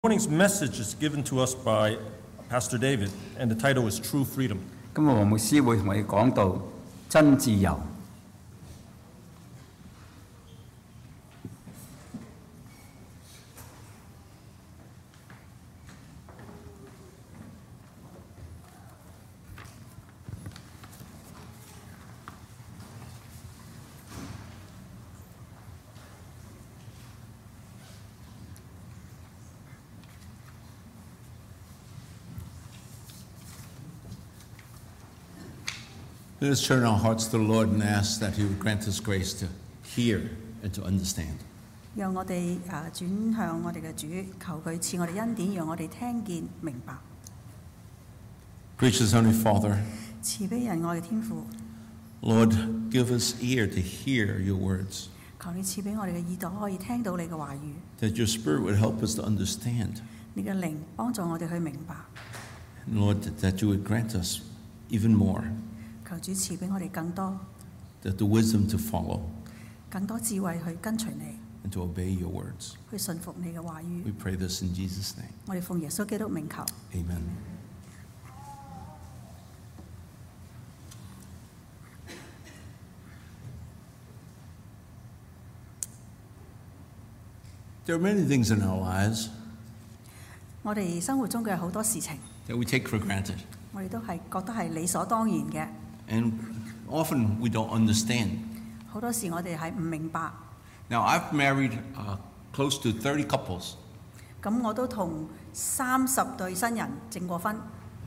Morning's message is given to us by Pastor David, and the title is True Freedom. 今日黃牧師會同我哋講到真自由。 Let us turn our hearts to the Lord and ask that He would grant us grace to hear and to understand. 讓我哋轉向我哋嘅主，求佢賜我哋恩典，讓我哋聽見明白。 Gracious Heavenly Father, 慈悲仁愛嘅天父， Lord, give us ear to hear your words, 求你賜俾我哋嘅耳朵可以聽到你嘅話語， that your Spirit would help us to understand. 你嘅靈幫助我哋去明白。 And Lord, that you would grant us even more, 求主賜俾我哋更多 that the wisdom to follow 更多智慧去跟隨你， and to obey your words. 去信服你嘅話語。 We pray this in Jesus' name. 我哋奉耶穌基督名求。 Amen. There are many things in our lives 我哋生活中嘅好多事情， that we take for granted, 我哋都係覺得係理所當然嘅。 and often we don't understand. 好多時我哋係唔明白。 Now, I've married close to 30 couples, 咁我都同30對新人證過婚。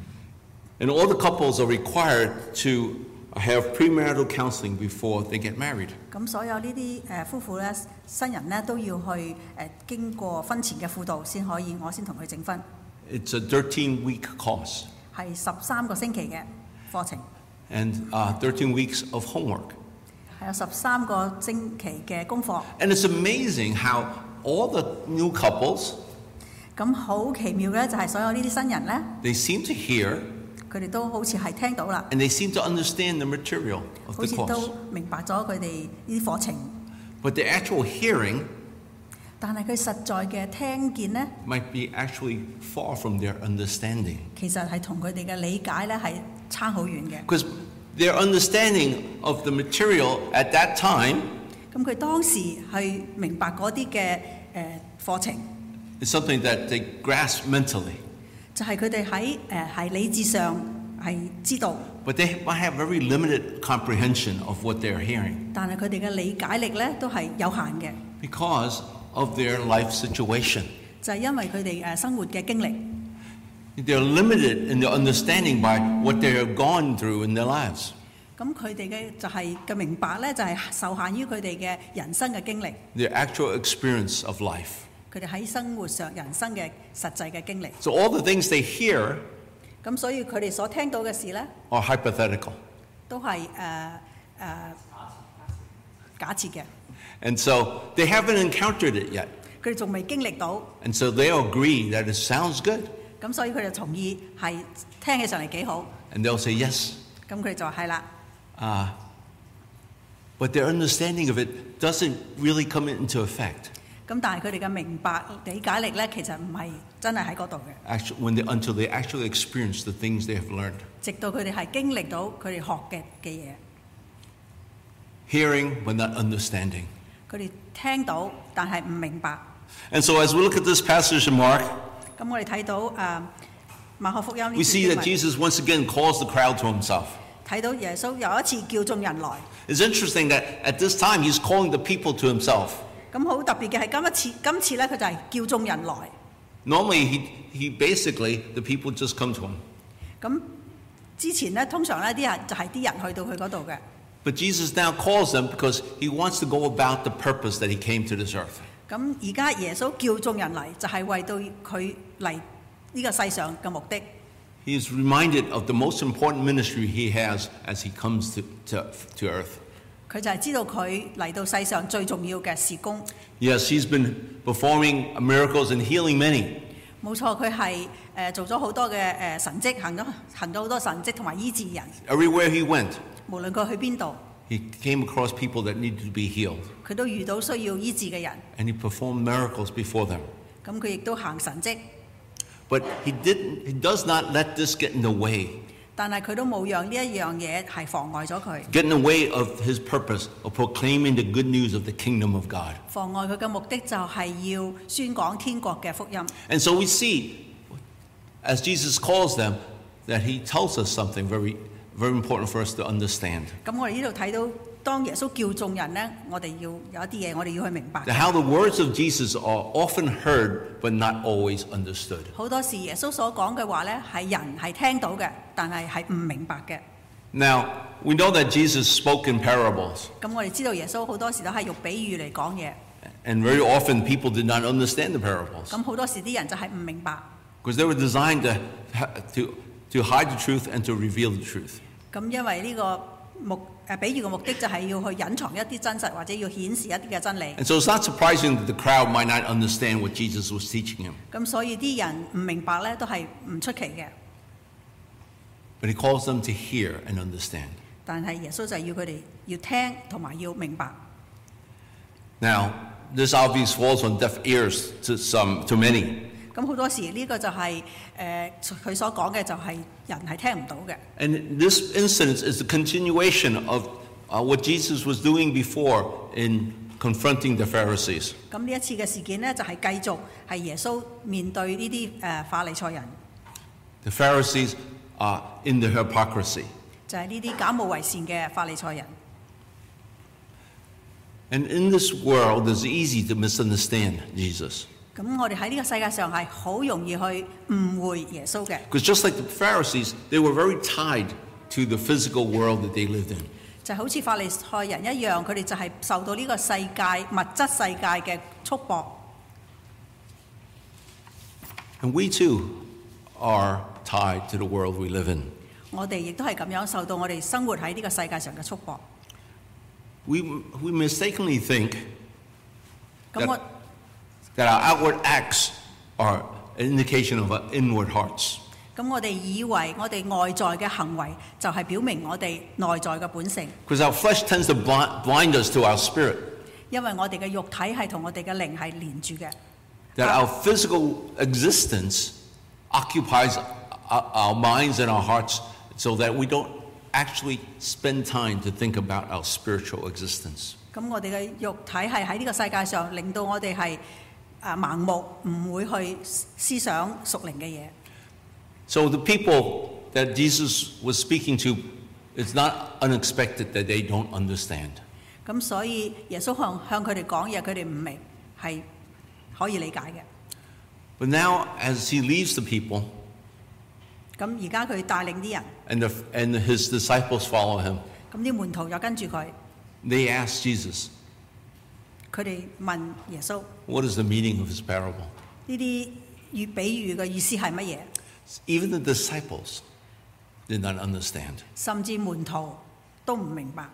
and all the couples are required to have premarital counseling before they get married. 咁所有呢啲夫婦咧，新人咧都要去經過婚前嘅輔導先可以，我先同佢證婚。 It's a 13-week course, 係13個星期嘅課程， and 13 weeks of homework. 係有13個星期嘅功課。 And it's amazing how all the new couples, 咁好奇妙嘅就係所有呢啲新人咧， they seem to hear 佢哋都好似係聽到啦， and they seem to understand the material of 好 the 似 course. 都明白咗佢哋呢啲課程。 But the actual hearing 但係佢實在嘅聽見咧， might be actually far from their understanding. 其實係同佢哋嘅理解咧係差好遠嘅。 Because their understanding of the material at that time 咁佢當時去明白嗰啲嘅課程， is something that they grasp mentally. 就係佢哋喺理智上係知道， But they might have very limited comprehension of what they're hearing 但係佢哋嘅理解力咧都係有限嘅， because of their life situation. 就係因為佢哋生活嘅經歷， They're limited in their understanding by what they have gone through in their lives. 咁佢哋嘅就係嘅明白咧，就係受限於佢哋嘅人生嘅經歷， Their actual experience of life. 佢哋喺生活上人生嘅實際嘅經歷。 So all the things they hear 咁所以佢哋所聽到嘅事咧， are hypothetical. 都係假設嘅， And so they haven't encountered it yet. 佢哋仲未經歷到， And so they'll agree that it sounds good. 咁所以佢哋同意係聽起上嚟幾好， And they'll say yes. 咁佢哋就話係啦。 But their understanding of it doesn't really come into effect 咁但係佢哋嘅明白理解力咧，其實唔係真係喺嗰度嘅。 until they actually experience the things they have learned. 直到佢哋係經歷到佢哋學嘅嘢， Hearing but not understanding. 佢哋聽到但係唔明白。 And so as we look at this passage in Mark, 咁我哋睇到馬可福音 we 呢 see 段 that 經文， Jesus once again calls the crowd to himself. 睇到耶穌有一次叫眾人來。 It's interesting that at this time he's calling the people to himself. 咁好特別嘅係今次咧，佢就係叫眾人來。 Normally he basically, the people just come to him. 咁之前咧，通常咧啲人就係啲人去到佢嗰度嘅。 But Jesus now calls them because he wants to go about the purpose that he came to this earth. 咁而家耶穌叫眾人嚟，就係為到佢嚟呢個世上嘅目的。 He is reminded of the most important ministry he has as he comes to earth. 佢就係知道佢嚟到世上最重要嘅事工。 Yes, he's been performing miracles and healing many. 冇錯，佢係做咗好多嘅神蹟，行咗好多神蹟同埋醫治人。 Everywhere he went, 無論佢去邊度， he came across people that needed to be healed. 佢都遇到需要醫治嘅人， And he performed miracles before them. 咁佢亦都行神蹟， But he does not let this get in the way, 但係佢都冇讓呢一樣嘢係妨礙咗佢， get in the way of his purpose of proclaiming the good news of the kingdom of God. 妨礙佢嘅目的就係要宣講天國嘅福音。 And so we see, as Jesus calls them, that he tells us something very, very important for us to understand. 咁我哋呢度睇到，當耶穌叫眾人呢，我哋要有一啲嘢，我哋要去明白。 That how the words of Jesus are often heard but not always understood. 好多時耶穌所講嘅話呢，係人係聽到嘅，但係係唔明白嘅。 Now, we know that Jesus spoke in parables, 咁我哋知道耶穌好多時都係用比喻嚟講嘢， and very often people did not understand the parables 咁好多時啲人就係唔明白。 because they were designed to hide the truth and to reveal the truth. 咁因為呢個比喻嘅目的就係要去隱藏一啲真實，或者要顯示一啲嘅真理。 And so it's not surprising that the crowd might not understand what Jesus was teaching him. 咁所以啲人唔明白呢，都係唔出奇嘅。 But he calls them to hear and understand. 但係耶穌就要佢哋要聽同埋要明白。 Now, this obviously falls on deaf ears to many. 咁好多時呢個就係佢所講嘅就係人係聽唔到嘅。 And this incident is the continuation of what Jesus was doing before in confronting the Pharisees. 咁呢一次嘅事件呢，就係繼續係耶穌面對呢啲法利賽人， The Pharisees are in the hypocrisy. 就係呢啲假冒為善嘅法利賽人。 And in this world, it's easy to misunderstand Jesus. 咁我哋喺呢個世界上係好容易去誤會耶穌嘅， Because just like the Pharisees, they were very tied to the physical world that they lived in. 就好似法利賽人一樣，佢哋就係受到呢個世界物質世界嘅束縛。 And we too are tied to the world we live in. 我哋亦都係咁樣受到我哋生活喺呢個世界上嘅束縛。 We mistakenly think 咁我 that our outward acts are an indication of our inward hearts. 咁我哋以為我哋外在嘅行為就係表明我哋內在嘅本性， Because our flesh tends to blind us to our spirit. 因為我哋嘅肉體係同我哋嘅靈係連住嘅。 That our physical existence occupies our minds and our hearts so that we don't actually spend time to think about our spiritual existence. 咁我哋嘅肉體係喺呢個世界上，令到我哋係盲目，唔會去思想屬靈嘅嘢。 So the people that Jesus was speaking to, it's not unexpected that they don't understand. 咁所以耶穌向佢哋講嘢，佢哋唔明係可以理解嘅。 But now, as he leaves the people 咁而家佢帶領啲人， and his disciples follow him, 咁啲門徒就跟住佢， they ask Jesus, 佢哋問耶穌 what is the meaning of his parable? 呢啲比喻嘅意思係乜嘢？ Even the disciples did not understand. 甚至門徒都唔明白。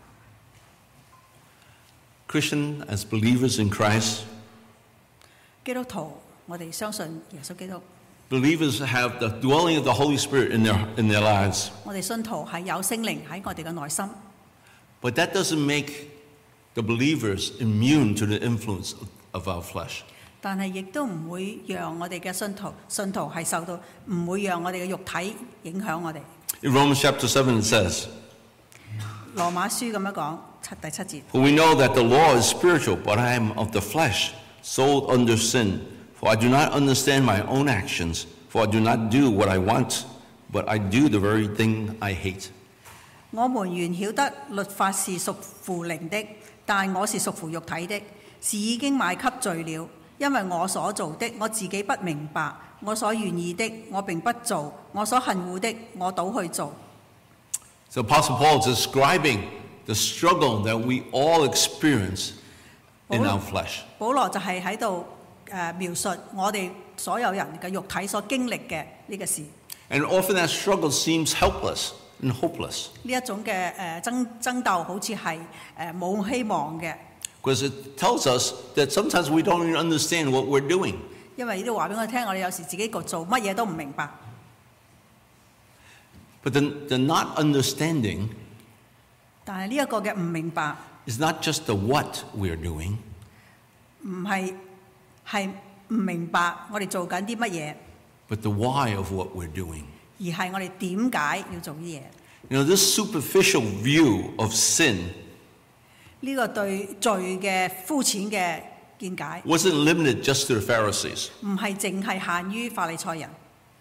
Christian, as believers in Christ, 基督徒，我哋相信耶穌基督， believers have the dwelling of the Holy Spirit in their lives. 我哋信徒係有聖靈喺我哋嘅內心， But that doesn't make the believers immune to the influence of our flesh. 但係亦都唔會讓我哋嘅信徒係受到，唔會讓我哋嘅肉體影響我哋。 In Romans chapter 7 it says, 羅馬書咁樣講，第7節。 For we know that the law is spiritual, but I am of the flesh, sold under sin. For I do not understand my own actions, for I do not do what I want, but I do the very thing I hate. 我們原曉得律法是屬乎靈的，但我是屬乎肉體的，是已經賣給罪了。因為我所做的，我自己不明白；我所願意的，我並不做；我所恨惡的，我倒去做。 So Apostle Paul is describing the struggle that we all experience in our flesh. 保羅就係喺度描述我哋所有人嘅肉體所經歷嘅呢個事。 And often that struggle seems helpless and hopeless. 呢一種嘅爭鬥好似係冇希望嘅， Because it tells us that sometimes we don't even understand what we're doing. 因為呢度話俾我聽，我哋有時自己做乜嘢都唔明白。 But the not understanding 但係呢一個嘅唔明白， is not just the what we're doing, 唔係唔明白我哋做緊啲乜嘢， but the why of what we're doing. 而係我哋點解要做啲嘢。 You know, this superficial view of sin 呢個對罪嘅膚淺嘅見解， wasn't limited just to the Pharisees. 唔係淨係限於法利賽人。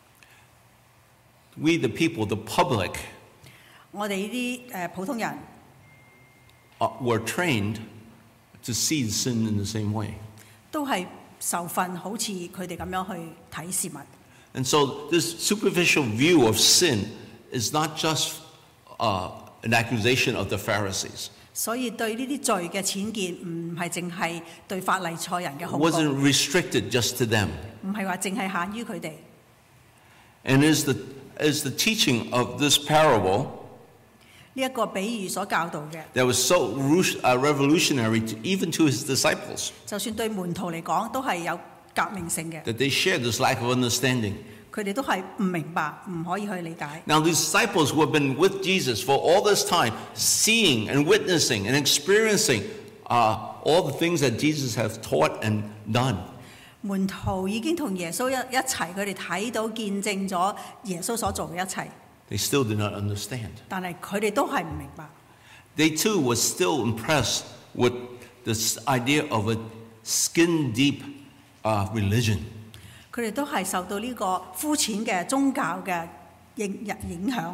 We, the people, the public, 我哋呢啲普通人 were trained to see sin in the same way. 都係受訓，好似佢哋咁樣去睇事物。 And so this superficial view of sin is not just an accusation of the Pharisees. 所以對呢啲罪嘅淺見，唔係淨係對法利賽人嘅 It 控告， wasn't restricted just to them. 唔係話淨係限於佢哋。 And as the teaching of this parable 呢一個比喻所教導嘅， that was so revolutionary even to his disciples, 就算對門徒嚟講都係有革命性嘅， that they shared this lack of understanding. 佢哋都係唔明白，唔可以去理解。 Now, these disciples who have been with Jesus for all this time, seeing and witnessing and experiencing all the things that Jesus has taught and done, 門徒已經同耶穌一齊，佢哋睇到見證咗耶穌所做嘅一切， they still did not understand. 但係佢哋都係唔明白。 They too were still impressed with this idea of a skin-deep religion. 佢哋都係受到呢個膚淺嘅宗教嘅影響。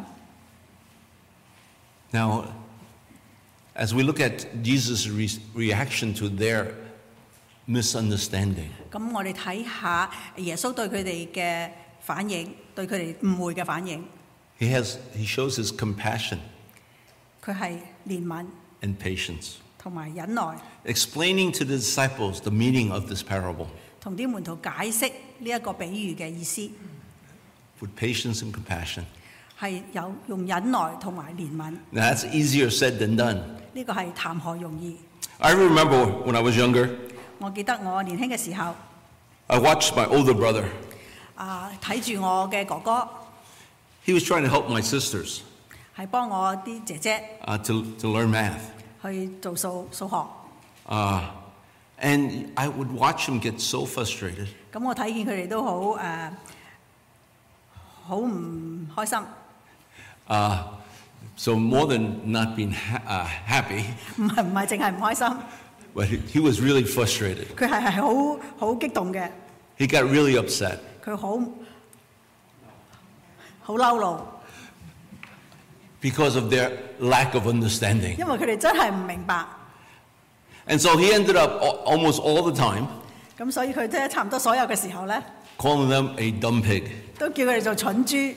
Now, as we look at Jesus' reaction to their misunderstanding, 咁我哋睇下耶穌對佢哋嘅反應，對佢哋誤會嘅反應， he shows his compassion 佢係憐憫 and patience, 同埋忍耐， explaining to the disciples the meaning of this parable 同啲門徒解釋呢一個比喻嘅意思， with patience and compassion. 係有用忍耐同埋憐憫。 Now, that's easier said than done. 呢個係談何容易。 I remember when I was younger, 我記得我年輕嘅時候， I watched my older brother. 睇住我嘅哥哥 He was trying to help my sisters 係幫我啲姐姐 to learn math. 去做數學， And I would watch him get so frustrated. 咁我睇見佢哋都好唔開心， So more than not being happy, 唔係淨係唔開心， but he was really frustrated. 佢係好激動嘅， He got really upset 佢好嬲怒， because of their lack of understanding. 因為佢哋真係唔明白， And so he ended up almost all the time 咁所以佢即係差唔多所有嘅時候咧， calling them a dumb pig. 都叫佢哋做蠢豬。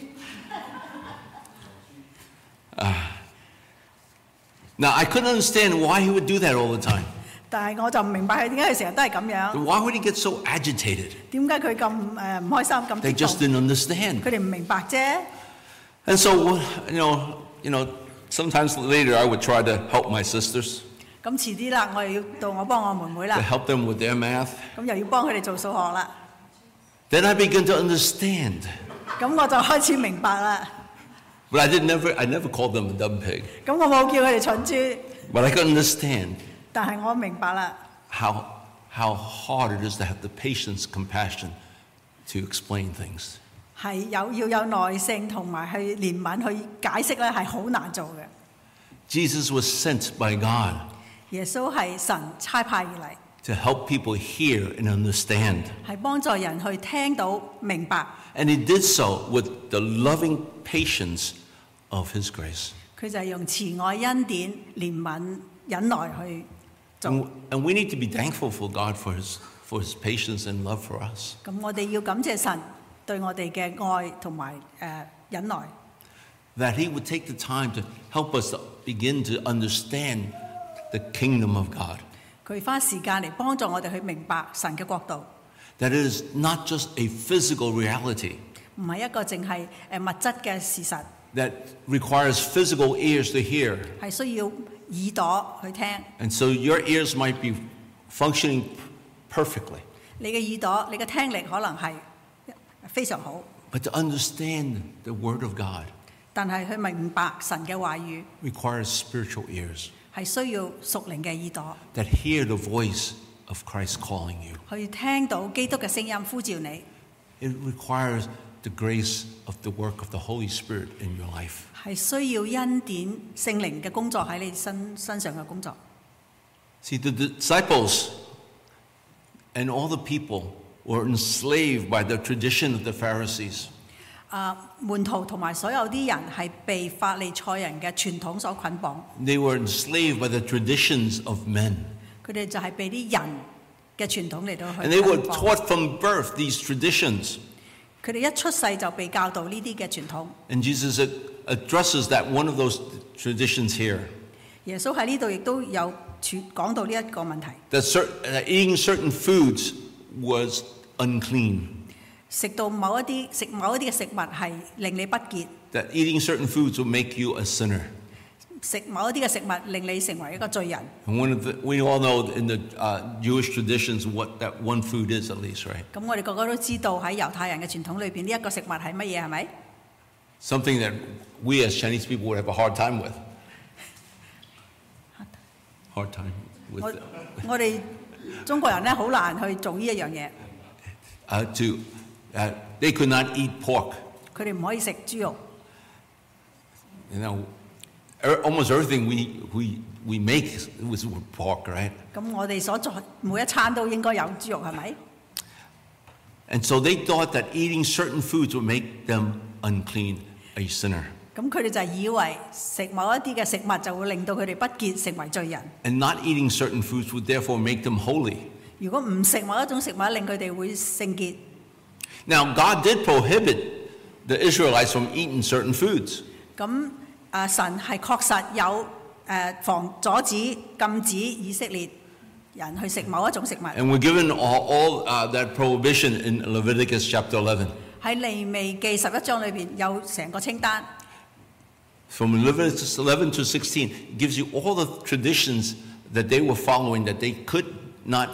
Now, I couldn't understand why he would do that all the time. 但係我就唔明白佢點解佢成日都係咁樣， Why would he get so agitated? 點解佢咁唔開心咁 They 激 just 動？ didn't understand. 佢哋唔明白啫。 And so, sometimes later I would try to help my sisters, 咁遲啲啦，我又要到我幫我妹妹 to 啦， help them with their math. 咁又要幫佢哋做數學啦， Then I began to understand. 咁我就開始明白啦。 But I never called them a dumb pig. 咁我冇叫佢哋蠢豬， But I could understand 但係我明白啦， how hard it is to have the patience, compassion to explain things. 係要有耐性同埋去憐憫去解釋咧，係好難做嘅。 Jesus was sent by God 耶穌係神差派而嚟， to help people hear and understand. 係幫助人去聽到明白。 And he did so with the loving patience of his grace. 佢就係用慈愛、恩典、憐憫、忍耐去做。 And we need to be thankful for God for his patience and love for us. 咁我哋要感謝神對我哋嘅愛同埋忍耐。 That he would take the time to help us to begin to understand the kingdom of God. 佢花時間嚟幫助我哋去明白神嘅國度， That it is not just a physical reality 唔係一個淨係物質嘅事實， that requires physical ears to hear. 係需要耳朵去聽。 And so your ears might be functioning perfectly. 你嘅耳朵、你嘅聽力可能係非常好， But to understand the word of God 但係去明白神嘅話語 requires spiritual ears 係需要屬靈嘅耳朵， that hear the voice of Christ calling you. 去聽到基督嘅聲音呼召你， It requires the grace of the work of the Holy Spirit in your life. 係需要恩典聖靈嘅工作喺你身上嘅工作。 See, the disciples and all the people were enslaved by the tradition of the Pharisees. 門徒同埋所有啲人係被法利賽人嘅傳統所捆綁， They were enslaved by the traditions of men. 佢哋就係被啲人嘅傳統嚟到去 And they were 捆綁。 taught from birth these traditions. 佢哋一出世就被教導呢啲嘅傳統。 And Jesus addresses that one of those traditions here. 耶穌喺呢度亦都有講到呢一個問題， That eating certain foods was unclean. 食某一啲嘅食物係令你不潔， That eating certain foods will make you a sinner. 食某一啲嘅食物令你成為一個罪人。 And we all know in the Jewish traditions what that one food is, at least, right? 咁我哋個個都知道喺猶太人嘅傳統裏邊，呢一個食物係乜嘢？係咪？ Something that we as Chinese people would have a hard time with. Hard time with. 我哋中國人咧好難去做呢一樣嘢， They could not eat pork. 佢哋唔可以食豬肉。 You know, almost everything we make was with pork, right? 咁我哋所做每一餐都應該有豬肉，係咪？ And so they thought that eating certain foods would make them unclean, a sinner. 咁佢哋就以為食某一啲嘅食物就會令到佢哋不潔，成為罪人。 And not eating certain foods would therefore make them holy. 如果唔食某一種食物，令佢哋會聖潔。 Now, God did prohibit the Israelites from eating certain foods. 咁神係確實有阻止禁止以色列人去食某一種食物。 And we're given all that prohibition in Leviticus chapter 11. 喺利未記11章裏邊有成個清單。 From Leviticus 11 to 16, it gives you all the traditions that they were following that they could not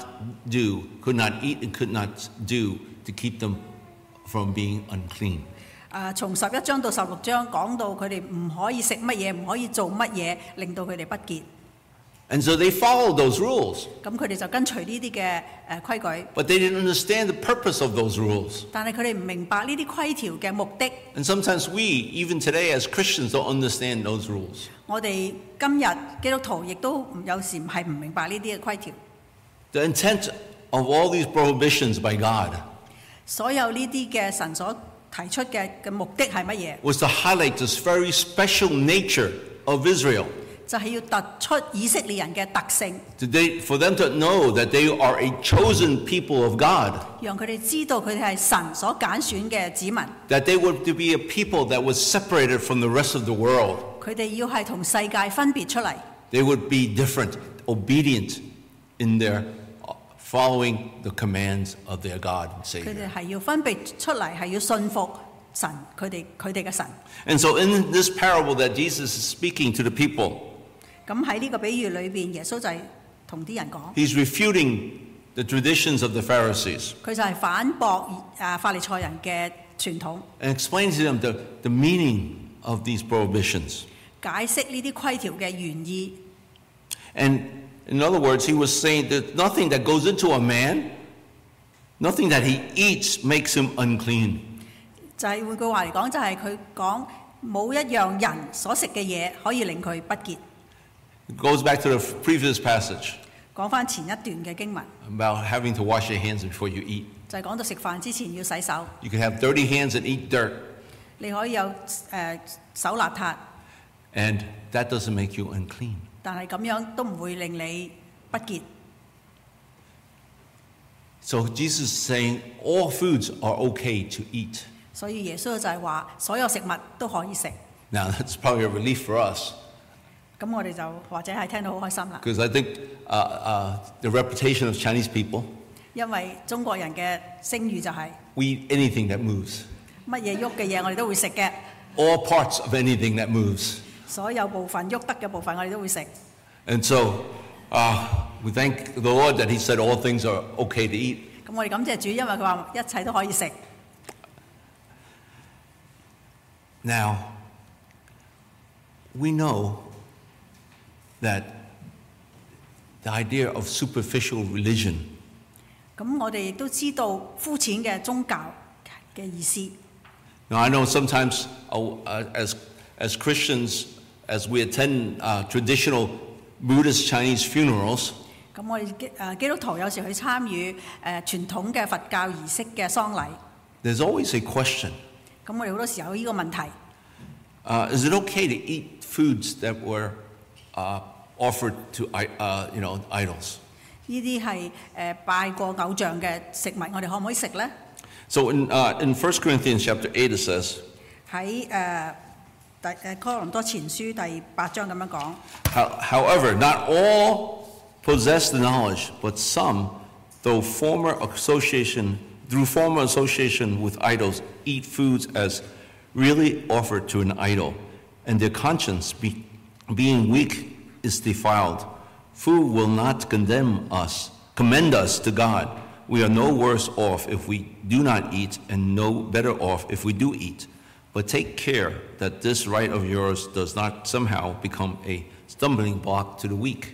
eat and could not do to keep them from being unclean. 從11章到16章講到佢哋唔可以食乜嘢，唔可以做乜嘢，令到佢哋不潔。 And so they followed those rules, 咁佢哋就跟隨呢啲嘅規矩， but they didn't understand the purpose of those rules. 但係佢哋唔明白呢啲規條嘅目的。 And sometimes we, even today as Christians, don't understand those rules. 我哋今日基督徒亦都有時係唔明白呢啲嘅規條。 The intent of all these prohibitions by God 所有呢啲嘅神所提出嘅目的係乜嘢？ was to highlight this very special nature of Israel. 就係要突出以色列人嘅特性， For them to know that they are a chosen people of God, 讓佢哋知道佢哋係神所揀選嘅子民。 that they were to be a people that was separated from the rest of the world. 佢哋要係同世界分別出嚟， They would be different, obedient in their following the commands of their God and 佢 Savior. 哋係要分別出嚟，係要信服神，佢哋嘅神。 And so in this parable that Jesus is speaking to the people, 咁喺呢個比喻裏邊，耶穌就係同啲人講， he's refuting the traditions of the Pharisees 佢就係反駁法利賽人嘅傳統， and explains to them the meaning of these prohibitions. 解釋呢啲規條嘅原意。 And in other words, he was saying that nothing that goes into a man, nothing that he eats makes him unclean. 就係換句話嚟講，就係佢講冇一樣人所食嘅嘢可以令佢不潔。 It goes back to the previous passage 講翻前一段嘅經文， about having to wash your hands before you eat. 就係講到食飯之前要洗手， You can have dirty hands and eat dirt, 你可以有手邋遢， and that doesn't make you unclean. 但係咁樣都唔會令你不潔。 So Jesus is saying all foods are okay to eat. 所以耶穌就係話，所有食物都可以食。 Now that's probably a relief for us 咁我哋就或者係聽到好開心啦， because I think the reputation of Chinese people, 因為中國人嘅聲譽就係 we eat anything that moves, 乜嘢喐嘅嘢我哋都會食嘅， all parts of anything that moves. 所有部分喐得嘅部分我哋都會食。 And so we thank the Lord that He said all things are okay to eat. 咁我哋感謝主，因為佢話一切都可以食。 Now, we know that the idea of superficial religion. 咁我哋亦都知道膚淺嘅宗教嘅意思。 Now, I know sometimes as Christians, as we attend traditional Buddhist Chinese funerals, 咁我哋基督徒有時去參與傳統嘅佛教儀式嘅喪禮， there's always a question. 咁我哋好多時候有呢個問題： Is it okay to eat foods that were offered to idols? 呢啲係拜過偶像嘅食物，我哋可唔可以食呢？ So in 1 Corinthians chapter 8 it says, 喺哥林多前書第8章咁樣講。 However, not all possess the knowledge, but some, through former association with idols, eat foods as really offered to an idol, and their conscience, being weak, is defiled. Food will not commend us to God. We are no worse off if we do not eat, and no better off if we do eat. But take care that this right of yours does not somehow become a stumbling block to the weak.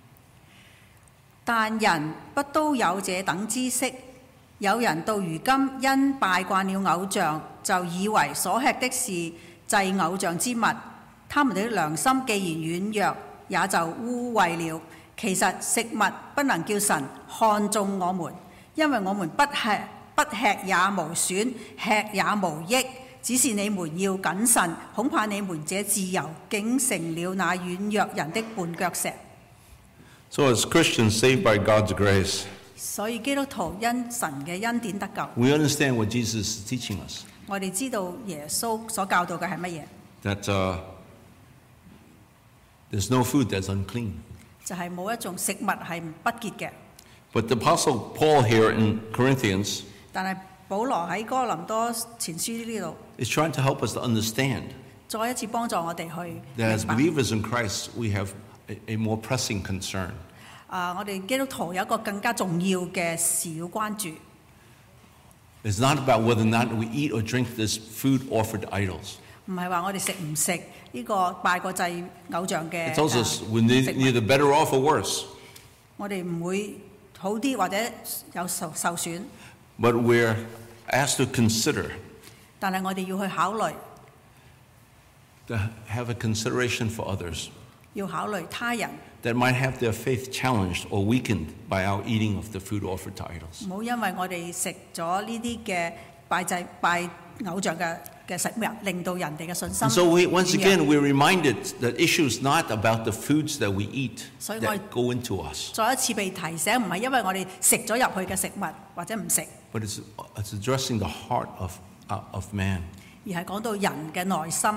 但人不都有這等知識？有人到如今因拜慣了偶像，就以為所吃的是祭偶像之物，他們的良心既然軟弱，也就污穢了。其實食物不能叫神看中我們，因為我們不吃也無損，吃也無益。只是你們要謹慎，恐怕你們這自由竟成了那軟弱人的絆腳石。 So as Christians saved by God's grace, 所以基督徒因神嘅恩典得救， we understand what Jesus is teaching us, 我哋知道耶穌所教導嘅係乜嘢， that there's no food that's unclean. 就係冇一種食物係不潔嘅。 But the Apostle Paul here in Corinthians 但係保羅喺哥林多前書呢度， is trying to help us to understand 再一次幫助我哋去 that as 明白。 believers in Christ, we have a more pressing concern. 我哋基督徒有一個更加重要嘅事要關注， It's not about whether or not we eat or drink this food offered to idols. 唔係話我哋食唔食呢個拜過祭偶像嘅 It tells us we're 食物 neither better off or worse, 我哋唔會好啲或者有受損， but we're asked to consider, 但係我哋要去考慮， to have a consideration for others 要考慮他人， that might have their faith challenged or weakened by our eating of the food offered to idols. 唔好因為我哋食咗呢啲嘅拜偶像嘅食物，令到人哋嘅信心 And so once 軟弱 again, we're reminded that issue is not about the foods that we eat 所以我 that go into us, 再一次被提醒，唔係因為我哋食咗入去嘅食物或者唔食， but it's addressing the heart of man. 而係講到人嘅內心。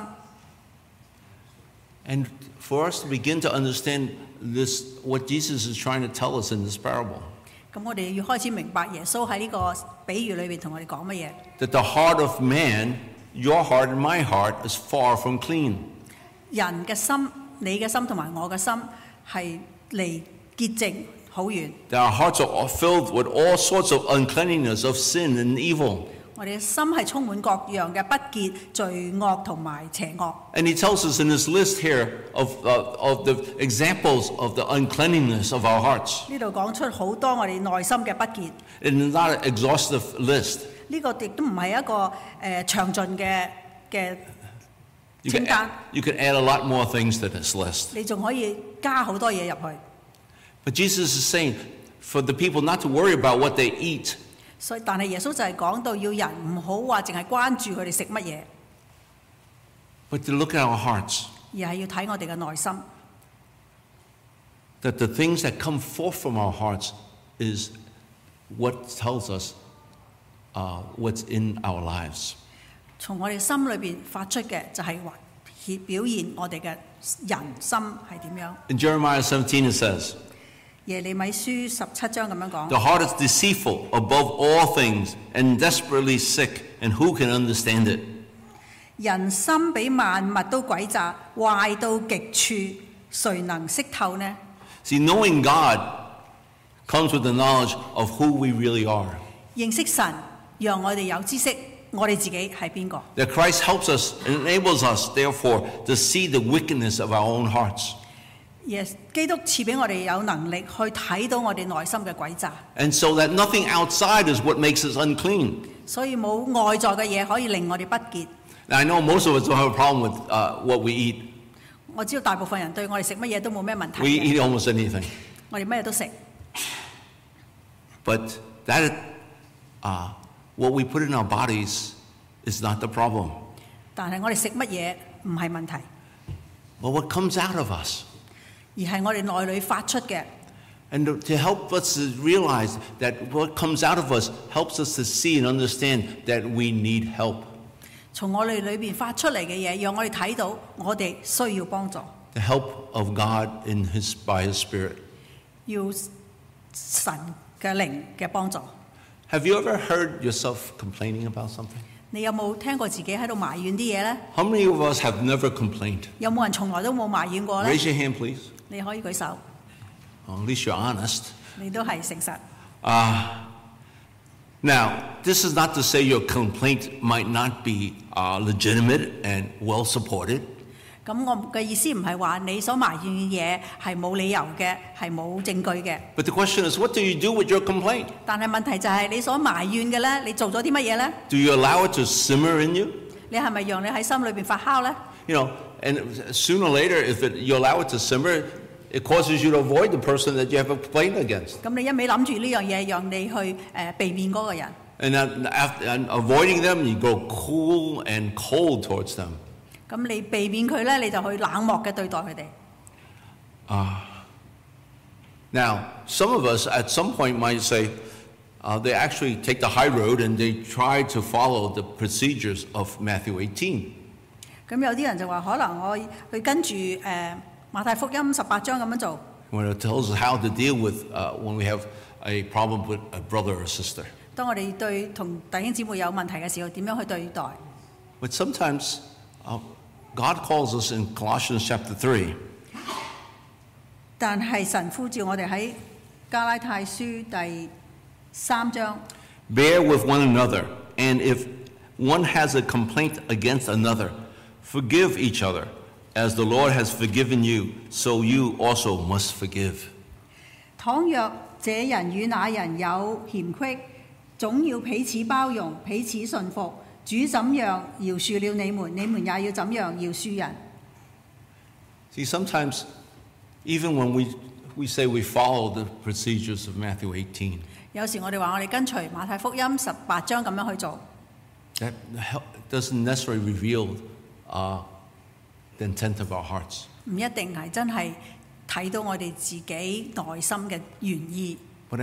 And for us to begin to understand this, what Jesus is trying to tell us in this parable, 咁我哋要開始明白耶穌喺呢個比喻裏邊同我哋講乜嘢。 that the heart of man, your heart and my heart, is far from clean. 人嘅心，你嘅心同埋我嘅心係離潔淨好遠。 That our hearts are filled with all sorts of uncleanness, of sin and evil. 我哋嘅心係充滿各樣嘅不潔、罪惡同埋邪惡。 And he tells us in this list here of the examples of the uncleanliness of our hearts. 呢度講出好多我哋內心嘅不潔。 It is not an exhaustive list. 呢個亦都唔係一個詳盡嘅 You 清 can, 單， you can add a lot more things to this list. 你仲可以加好多嘢入去。 But Jesus is saying for the people not to worry about what they eat, 所以，但係耶穌就係講到要人唔好話淨係關注佢哋食乜嘢， but to look at our hearts. 而係要睇我哋嘅內心。 That the things that come forth from our hearts is what tells us what's in our lives. 從我哋心裏邊發出嘅就係表現我哋嘅人心係點樣。 In Jeremiah 17 it says, 耶利米書17章咁樣講。 the heart is deceitful above all things and desperately sick, and who can understand it? 人心比萬物都詭詐，壞到極處，誰能識透呢？ See, knowing God comes with the knowledge of who we really are. 認識神，讓我哋有知識，我哋自己係邊個。 That Christ helps us and enables us, therefore, to see the wickedness of our own hearts. 基督賜俾我哋有能力去睇到我哋內心嘅詭詐， And so that nothing outside is what makes us unclean. 所以冇外在嘅嘢可以令我哋不潔。 Now, I know most of us don't have a problem with what we eat. 我知道大部分人對我哋食乜嘢都冇咩問題 We 嘅， eat almost anything. 我哋乜嘢都食。 But what we put in our bodies is not the problem. 但係我哋食乜嘢唔係問題， But what comes out of us. 而係我哋內裏發出嘅。 And to help us to realize that what comes out of us helps us to see and understand that we need help. 從我哋裏邊發出嚟嘅嘢，讓我哋睇到我哋需要幫助， The help of God by His Spirit. 要神嘅靈嘅幫助。 Have you ever heard yourself complaining about something? 你有冇聽過自己喺度埋怨啲嘢呢？ How many of us have never complained? 有冇人從來都冇埋怨過呢？ Raise your hand, please. 你可以舉手， Well, at least you're honest. 你都係誠實。 Now, this is not to say your complaint might not be legitimate and well supported. 咁我嘅意思唔係話你所埋怨嘅嘢係冇理由嘅，係冇證據嘅。 But the question is, what do you do with your complaint? 但係問題就係你所埋怨嘅呢，你做咗啲乜嘢呢？ Do you allow it to simmer in you? 你係咪讓你喺心裏邊發酵呢？ You know, and sooner or later, if you allow it to simmer, it causes you to avoid the person that you have a complaint against. 咁你一味諗住呢樣嘢，讓你去避免嗰個人。 And avoiding them, you go cool and cold towards them. 咁你避免佢呢，你就去冷漠嘅對待佢哋。 Now, some of us at some point might say they actually take the high road and they try to follow the procedures of Matthew 18. 咁有啲人就話，可能我去跟住馬太福音18章咁樣做。 When it tells us how to deal with when we have a problem with a brother or sister. 當我哋對同弟兄姊妹有問題嘅時候，點樣去對待？ But sometimes God calls us in Colossians chapter 3. 但係神呼召我哋喺加拉太書第3章。 Bear with one another, and if one has a complaint against another, forgive each other, as the Lord has forgiven you, so you also must forgive. 倘若這人與那人有嫌隙，總要彼此包容，彼此順服。主怎樣饒恕了你們，你們也要怎樣饒恕人。 See, sometimes, even when we say we follow the procedures of Matthew 18, 有時我哋話我哋跟隨馬太福音18章咁樣去做， that doesn't necessarily reveal the intent of our hearts. 唔一定係真係睇到我哋自己內心嘅原意。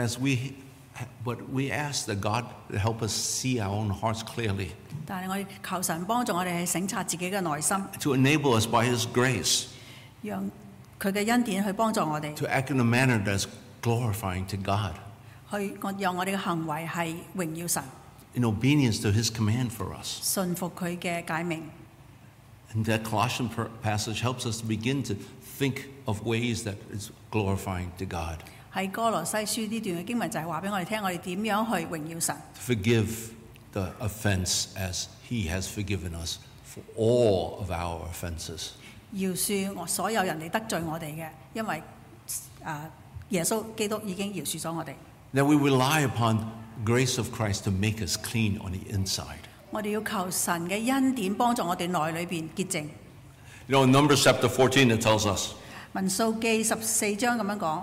But we ask that God to help us see our own hearts clearly, 但係我哋求神幫助我哋去省察自己嘅內心， to enable us by His grace 讓佢嘅恩典去幫助我哋， to act in a manner that's glorifying to God, 去讓我哋嘅行為係榮耀神， in obedience to His command for us. 順服佢嘅誡命。 And that Colossian passage helps us to begin to think of ways that is glorifying to God. 喺哥羅西書呢段嘅經文就係話俾我哋聽，我哋點樣去榮耀神， To forgive the offense as He has forgiven us for all of our offenses. 饒恕我所有人嚟得罪我哋嘅，因為耶穌基督已經饒恕咗我哋。 That we rely upon the grace of Christ to make us clean on the inside. 我哋要求神嘅恩典幫助我哋內裏邊潔淨。 You know, in Numbers chapter 14, it tells us, 民數記14章咁樣講，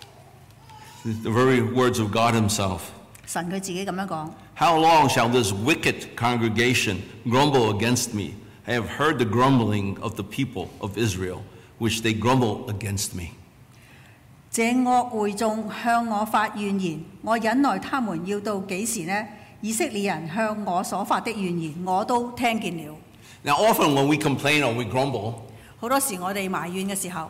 the very words of God Himself. 神佢自己咁樣講。 How long shall this wicked congregation grumble against me? I have heard the grumbling of the people of Israel, which they grumble against me. 這惡會眾向我發怨言，我忍耐他們要到幾時呢？以色列人向我所發的怨言，我都聽見了。 Now, often when we complain or we grumble, 好多時我哋埋怨嘅時候，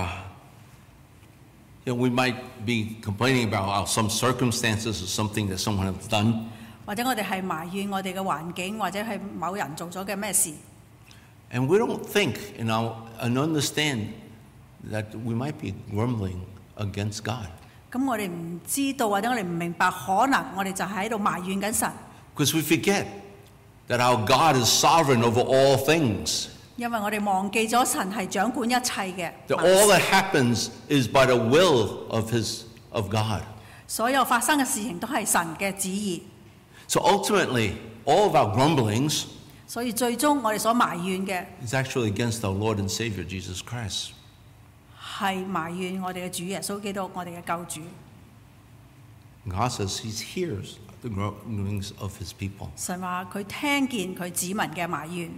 we might be complaining about some circumstances or something that someone has done. 或者我哋係埋怨我哋嘅環境，或者係某人做咗嘅咩事。 And we don't think and understand that we might be grumbling against God. 咁我哋唔知道，或者我哋唔明白，可能我哋就喺度埋怨緊神。 Because we forget that our God is sovereign over all things. 因為我哋忘記咗神係掌管一切嘅 That all that happens is by the will of God. 所有發生嘅事情都係神嘅旨意。 So ultimately, all of our grumblings 所以最終我哋所埋怨嘅 is actually against our Lord and Savior Jesus Christ. 係埋怨我哋嘅主耶穌基督，我哋嘅救主。 God says He hears the grumblings of His people. 神話佢聽見佢子民嘅埋怨。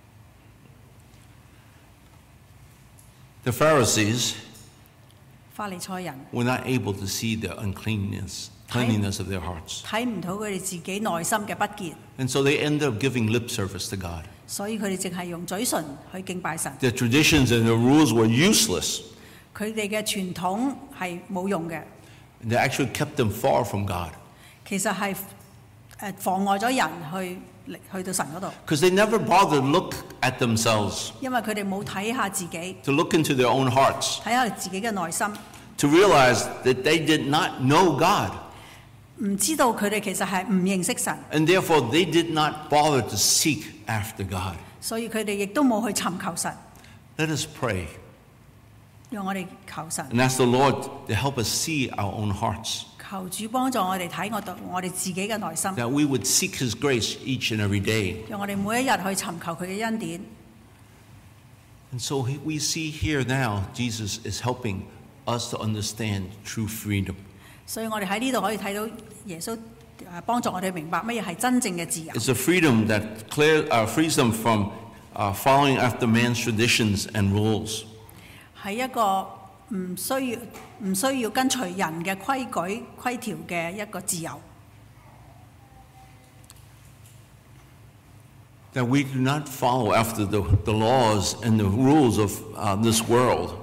The Pharisees 法利賽人 were not able to see the cleanliness of their hearts. 睇唔到佢哋自己內心嘅不潔， And so they ended up giving lip service to God. 所以佢哋淨係用嘴唇去敬拜神。 Their traditions and their rules were useless. 佢哋嘅傳統係冇用嘅， And they actually kept them far from God. 其實係妨礙咗人去到神嗰度， Because they never bothered to look at themselves, 因為佢哋冇睇下自己， to look into their own hearts, 睇下自己嘅內心， to realize that they did not know God. 唔知道佢哋其實係唔認識神， And therefore, they did not bother to seek after God. 所以佢哋亦都冇去尋求神。 Let us pray 讓我哋求神， and ask the Lord to help us see our own hearts, 求主幫助我哋睇我哋自己嘅內心， that we would seek His grace each and every day. 讓我哋每一日去尋求佢嘅恩典。 And so we see here now, Jesus is helping us to understand true freedom. 所以我哋喺呢度可以睇到耶穌幫助我哋明白乜嘢係真正嘅自由。 It's a freedom that frees them from following after man's traditions and rules. 係一個唔需要跟隨人嘅規矩規條嘅一個自由。 That we do not follow after the laws and the rules of this world.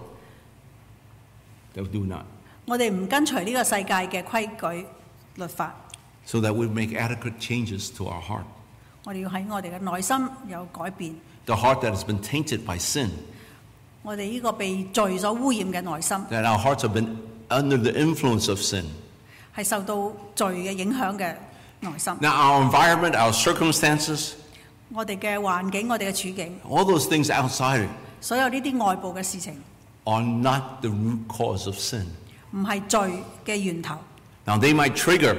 That we do not. 我哋唔跟隨呢個世界嘅規矩律法， So that we make adequate changes to our heart. 我哋要喺我哋嘅內心有改變。 The heart that has been tainted by sin. 我哋呢個被罪所污染嘅內心， That our hearts have been under the influence of sin. 係受到罪嘅影響嘅內心。 Now our environment, our circumstances, 我哋嘅環境，我哋嘅處境， all those things outside it 所有呢啲外部嘅事情， are not the root cause of sin. 唔係罪嘅源頭。 Now they might trigger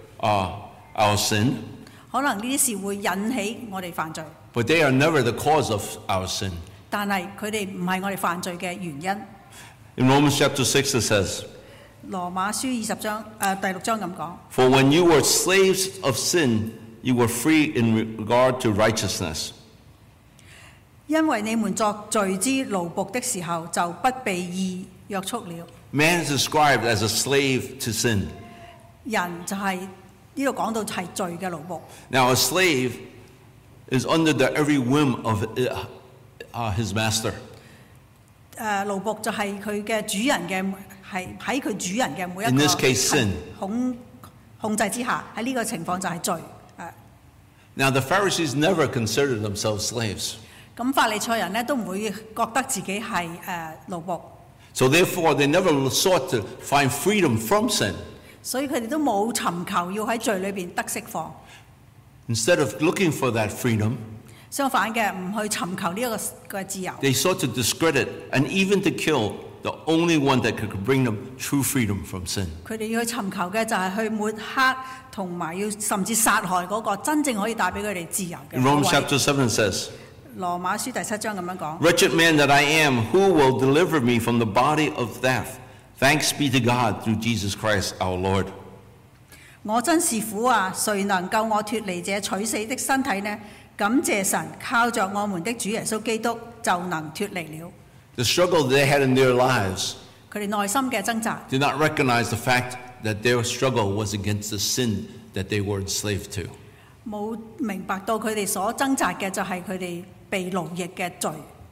our sin, 可能呢啲事會引起我哋犯罪， but they are never the cause of our sin. 但係佢哋唔係我哋犯罪嘅原因。 In Romans chapter 6 it says, 羅馬書20章第6章咁講。 For when you were slaves of sin, you were free in regard to righteousness. 因為你們作罪之奴僕的時候，就不被義約束了。 Man is described as a slave to sin. 人就係呢度講到係罪嘅奴僕。 Now a slave is under the every whim of his master. 奴僕就係佢嘅主人嘅，係喺佢主人嘅每一 In this case, sin. 控制之下，喺呢個情況就係罪。 Now the Pharisees never considered themselves slaves. 咁法利賽人呢都唔會覺得自己係奴僕， So therefore they never sought to find freedom from sin. 所以佢哋都冇尋求要喺罪裏邊得釋放。 Instead of looking for that freedom, 相反嘅，唔去尋求呢一個自由， they sought to discredit and even to kill the only one that could bring them true freedom from sin. 佢哋要去尋求嘅就係去抹黑同埋要甚至殺害嗰個真正可以帶俾佢哋自由嘅 In 嗰 Romans 位。 chapter 7 it says, 羅馬書第7章咁樣講。 Wretched man that I am, who will deliver me from the body of death? Thanks be to God through Jesus Christ our Lord. 我真是苦啊！誰能救我脱離這取死的身體呢？感謝神，靠着我們的主耶穌基督就能脱離了。 The struggle they had in their lives 佢哋內心嘅掙扎， did not recognize the fact that their struggle was against the sin that they were enslaved to. 冇明白到佢哋所掙扎嘅就係佢哋被奴役嘅罪。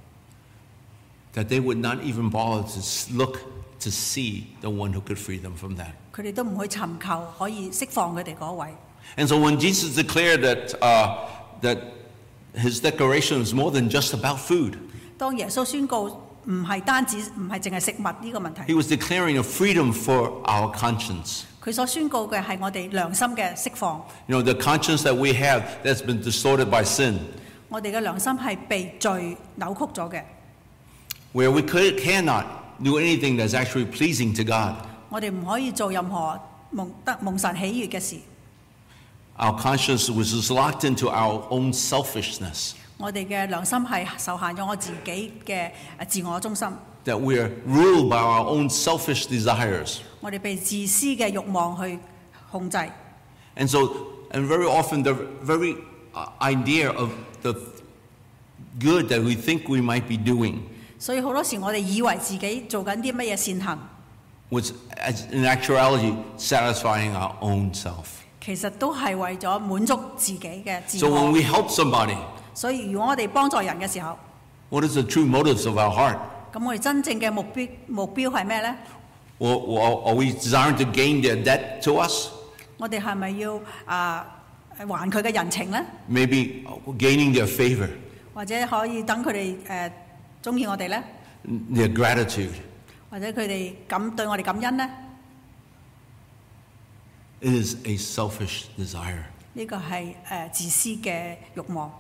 That they would not even bother to look to see the one who could free them from that. 佢哋都唔去尋求可以釋放佢哋嗰位。 And so when Jesus declared that his declaration was more than just about food, 當耶穌宣告唔係單止唔係淨係食物呢個問題， he was declaring a freedom for our conscience. 佢所宣告嘅係我哋良心嘅釋放。 You know, the conscience that we have that's been distorted by sin. 我哋嘅良心係被罪扭曲咗嘅， where we cannot do anything that's actually pleasing to God. 我哋唔可以做任何蒙神喜悅嘅事。 Our conscience was just locked into our own selfishness, 我哋嘅良心係受限咗我自己嘅自我中心， that we are ruled by our own selfish desires. 我哋被自私嘅慾望去控制。 And very often the very idea of the good that we think we might be doing 所以好多時我哋以為自己做緊啲乜嘢善行， was in actuality satisfying our own self. 其實都係為咗滿足自己嘅自 So when 我。 we help somebody, 所以如果我哋幫助人嘅時候， what is the true motives of our heart? 咁我哋真正嘅目標係咩呢？ Or are we desiring to gain their debt to us? 我哋係咪要還佢嘅人情呢？ Maybe gaining their favor, 或者可以等佢哋中意我哋呢？ their gratitude. 或者佢哋對我哋感恩呢？ It is a selfish desire. 呢個係自私嘅慾望。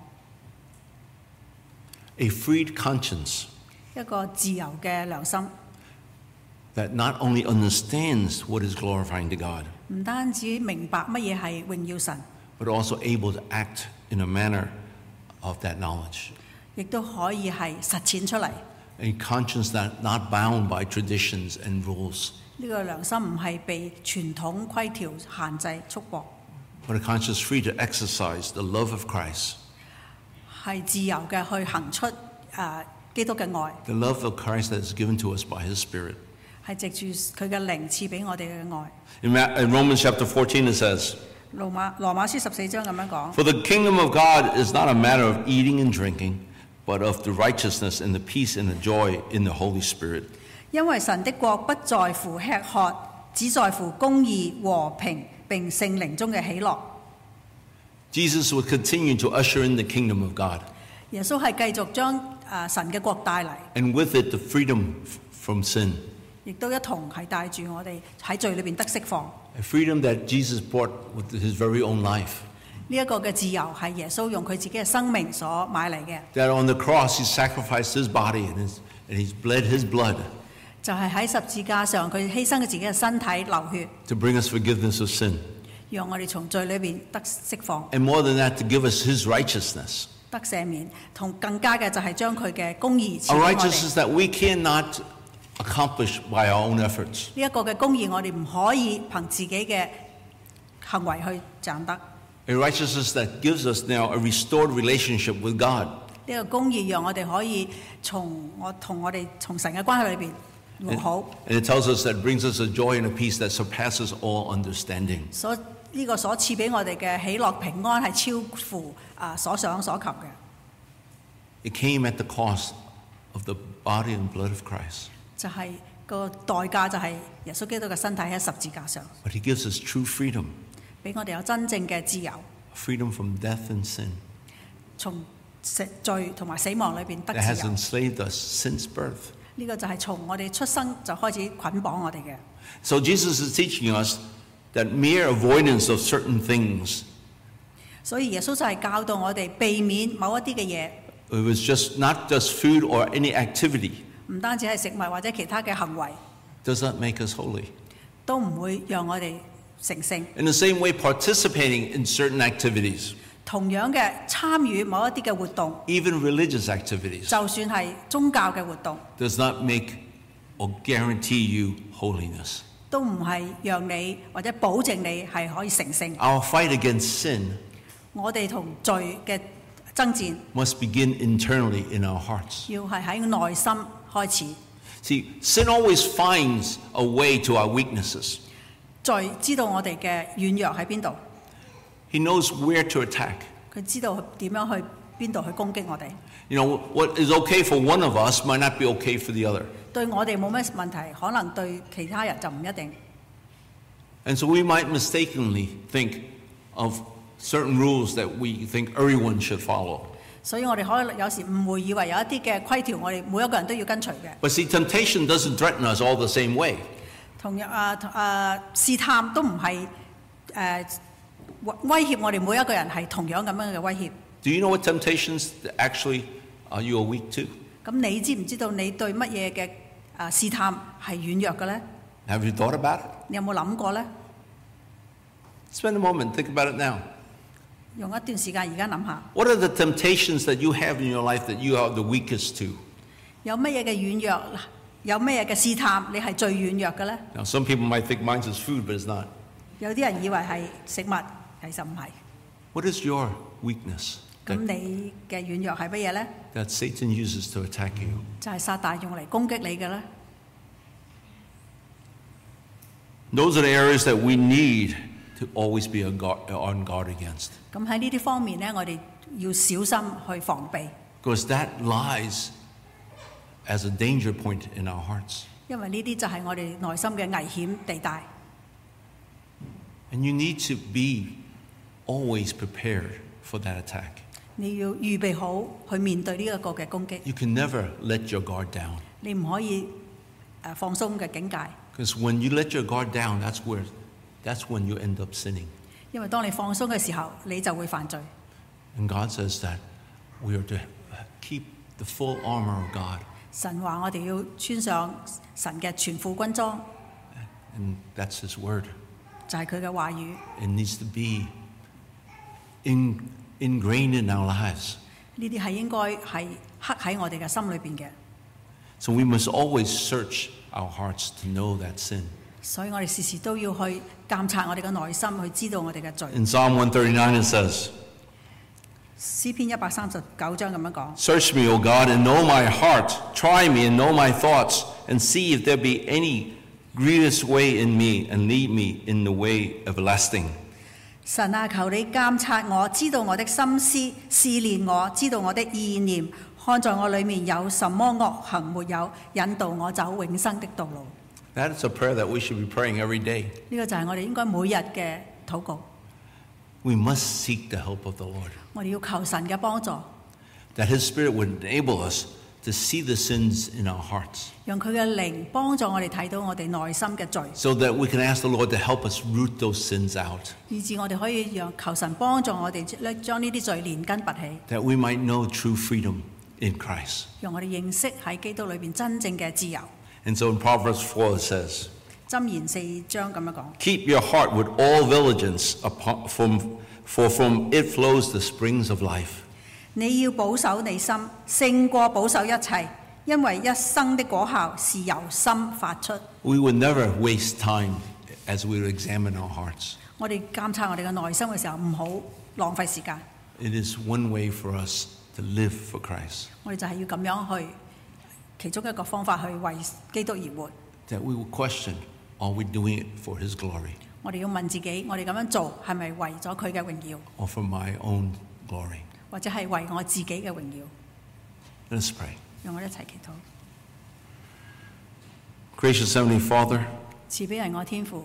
A freed conscience 一個自由嘅良心， that not only understands what is glorifying to God, 唔單止明白乜嘢係榮耀神， but also able to act in a manner of that knowledge. 亦都可以係實踐出嚟。 A conscience that not bound by traditions and rules, 呢個良心唔係被傳統規條限制束縛， but a conscience free to exercise the love of Christ, 係自由嘅去行出基督嘅愛， the love of Christ that is given to us by His Spirit. 係藉住佢嘅靈賜俾我哋嘅愛。 In Romans chapter 14 it says, 羅馬書14章咁樣講。 For the kingdom of God is not a matter of eating and drinking, but of the righteousness and the peace and the joy in the Holy Spirit. 因為神的國不在乎吃喝，只在乎公義、和平並聖靈中嘅喜樂。 Jesus will continue to usher in the kingdom of God, 耶穌係繼續將神嘅國帶嚟， and with it the freedom from sin, 亦都一同係帶住我哋喺罪裏邊得釋放。 a freedom that Jesus bought with His very own life. 呢一個嘅自由係耶穌用佢自己嘅生命所買嚟嘅， That on the cross He sacrificed His body and He's bled His blood 就係喺十字架上佢犧牲佢自己嘅身體流血， to bring us forgiveness of sin. 讓我哋從罪裏邊得釋放、 And more than that, to give us His righteousness. 得赦免，同更加嘅就係將佢嘅公義賜 A 俾我哋。 righteousness that we cannot accomplish by our own efforts. 呢一個嘅公義，我哋唔可以憑自己嘅行為去賺得。 A righteousness that gives us now a restored relationship with God. 呢個公義讓我哋可以從神嘅關係裏邊和好。 And it tells us that brings us a joy and a peace that surpasses all understanding. 呢個所賜俾我哋嘅喜樂平安係超乎所想所求嘅。 It came at the cost of the body and blood of Christ. 就係個代價就係耶穌基督嘅身體喺十字架上， But He gives us true freedom, 俾我哋有真正嘅自由， freedom from death and sin 從罪同埋死亡裏邊得 that has 自由。 enslaved us since birth. 呢個就係從我哋出生就開始捆綁我哋嘅。 So Jesus is teaching us that mere avoidance of certain things, 所以耶穌就係教導我哋避免某一啲嘅嘢， it was just not just food or any activity, 唔單止係食物或者其他嘅行為， does not make us holy. 都唔會讓我哋成聖。 In the same way, participating in certain activities, 同樣嘅參與某一啲嘅活動， even religious activities, 就算係宗教嘅活動， does not make or guarantee you holiness. 都唔係讓你或者保證你係可以成聖。 Our fight against sin 我哋同罪嘅爭戰， must begin internally in our hearts. 要係喺內心開始。 See, sin always finds a way to our weaknesses. 罪知道我哋嘅軟弱喺邊度， He knows where to attack. 佢知道點樣去邊度去攻擊我哋。 You know, what is okay for one of us might not be okay for the other. 對我哋冇咩問題，可能對其他人就唔一定。 And so we might mistakenly think of certain rules that we think everyone should follow. 所以我哋可能有時誤會，以為有一啲嘅規條，我哋每一個人都要跟隨嘅。 But see, temptation doesn't threaten us all the same way. 同樣試探都唔係威脅我哋每一個人係同樣咁樣嘅威脅。 Do you know what temptations actually you are weak to? 咁你知唔知道你對乜嘢嘅試探係軟弱嘅呢？ Have you thought about it? 你有冇諗過呢？ Spend a moment, think about it now. 用一段時間而家諗下， What are the temptations that you have in your life that you are the weakest to? 有乜嘢嘅軟弱，有乜嘢嘅試探，你係最軟弱嘅呢？ Now, some people might think mine is food, but it's not. 有啲人以為係食物，其實唔係。 What is your weakness 咁 that, 你嘅軟弱係乜嘢呢？ that Satan uses to attack you? 就係撒旦用嚟攻擊你嘅呢。 Those are the areas that we need to always be on guard against. 咁喺呢啲方面呢，我哋要小心去防備， Because that lies as a danger point in our hearts. 因為呢啲就係我哋內心嘅危險地帶。 And you need to be always prepared for that attack. 你要預備好去面對呢一個嘅攻擊， You can never let your guard down. 你唔可以放鬆嘅境界， Because when you let your guard down, that's when you end up sinning. 因為當你放鬆嘅時候，你就會犯罪。 And God says that we are to keep the full armor of God. 神話我哋要穿上神嘅全副軍裝， And that's His word. 就係佢嘅話語。 It needs to be ingrained in our lives. 呢啲係應該係刻喺我哋嘅心裏邊嘅， So we must always search our hearts to know that sin. 所以我哋時時都要去監察我哋嘅內心，去知道我哋嘅罪。 In Psalm 139 it says, 詩篇139章咁樣講： Search me, O God, and know my heart. Try me and know my thoughts, and see if there be any grievous way in me, and lead me in the way everlasting. 神啊，求你監察我，知道我的心思，試煉我，知道我的意念，看在我裏面有什麼惡行沒有，引導我走永生的道路。 That is a prayer that we should be praying every day. 呢個就係我哋應該每日嘅禱告。 We must seek the help of the Lord, 我哋要求神嘅幫助， that His Spirit would enable us to see the sins in our hearts, 讓佢嘅靈幫助我哋睇到我哋內心嘅罪， so that we can ask the Lord to help us root those sins out, 以致我哋可以求神幫助我哋將呢啲罪連根拔起， that we might know true freedom in Christ. 讓我哋認識喺基督裏邊真正嘅自由。 And so in Proverbs 4 it says, 箴言4章咁樣講： Keep your heart with all diligence, for from it flows the springs of life. 你要保守你心，勝過保守一切，因為一生的果效是由心發出。 We would never waste time as we examine our hearts. 我哋監察我哋嘅內心嘅時候，唔好浪費時間。 It is one way for us to live for Christ, 我哋就係要咁樣去，其中一個方法去為基督而活。 that we will question, are we doing it for His glory 我哋要問自己，我哋咁樣做係咪為咗佢嘅榮耀， or for my own glory? 或者係為我自己嘅榮耀？ Let us pray. 讓我哋一齊祈禱。 Gracious Heavenly Father, 慈悲人我天父，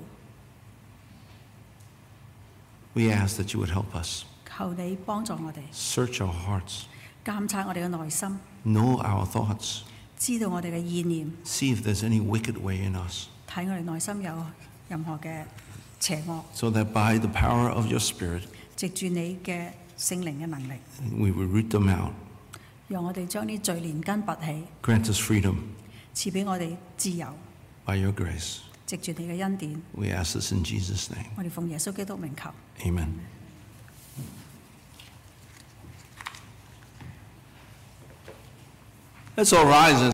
we ask that you would help us 求你幫助我哋 search our hearts, 監察我哋嘅內心， know our thoughts, 知道我哋嘅意念， see if there's any wicked way in us, 睇我哋內心有任何嘅邪惡， so that by the power of your Spirit, 藉住你嘅聖靈嘅能力， we will root them out. 讓我哋將啲罪連根拔起， Grant us freedom 賜俾我哋自由， by your grace. 藉住你嘅恩典， We ask this in Jesus' name. 我哋奉耶穌基督名求。 Amen. Let's all rise and